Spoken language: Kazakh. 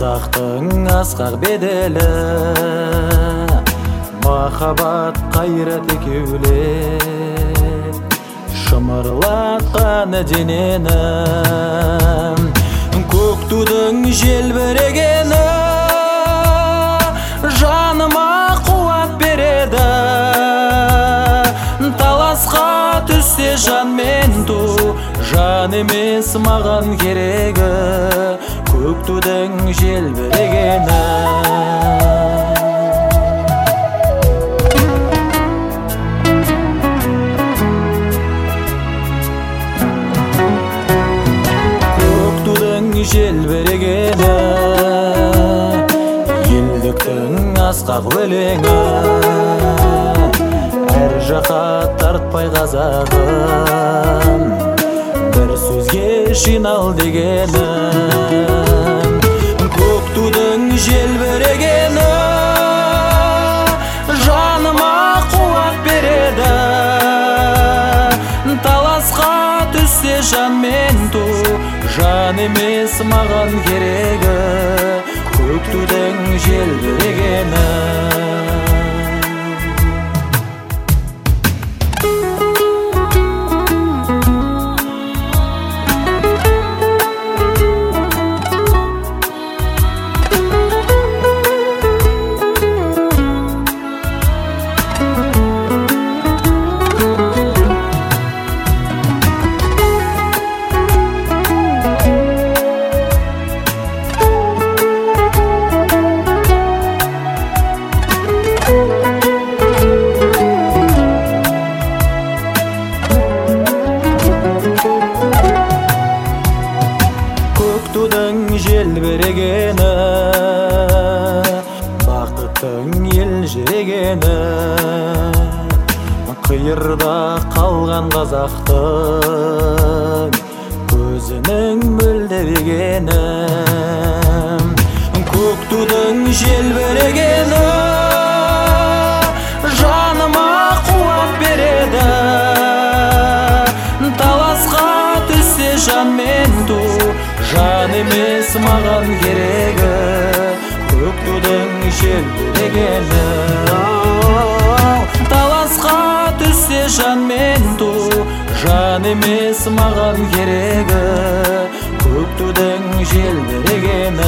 Қазақтың асқақ беделі, махаббат қайрат екеулер, шымырлатқан денені, көк тудың желбірегені жаныма қуат береді. Таласқа түссе жан мен ту, жан емес маған керегі, көк тудың желбірегені. Көк тудың желбірегені, елдіктің асқақ өлеңі, әр жаққа тартпай қазағым, бір сөзге жинал дегенім. Көк тудың желбірегені жаныма қуат береді. Таласқа түссе жан мен ту, жан емес маған керегі, көк тудың желбірегені. Көк тудың желбірегені, бақыттың елжірегені, қиырда қалған қазақтың көзінің мөлдірегені. Көк тудың желбірегені жаныма қуат береді. Таласқа түссе жан мен ту, жан емес маған керегі, көк тудың желбірегені. Таласқа түссе жан мен ту, жан емес маған керегі, көк тудың желбірегені.